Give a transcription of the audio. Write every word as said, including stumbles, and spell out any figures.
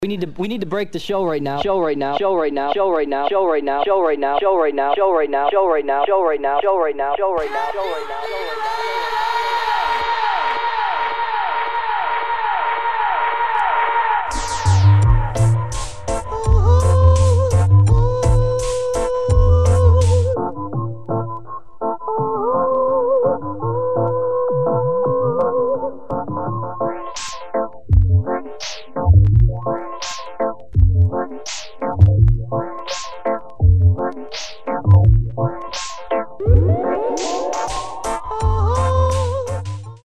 We need to we need to break the show right now. Show right now. Show right now. Show right now. Show right now. Show right now. Show right now. Show right now. Show right now. Show right now. Show right now. Show right now. Show right now. Show right now.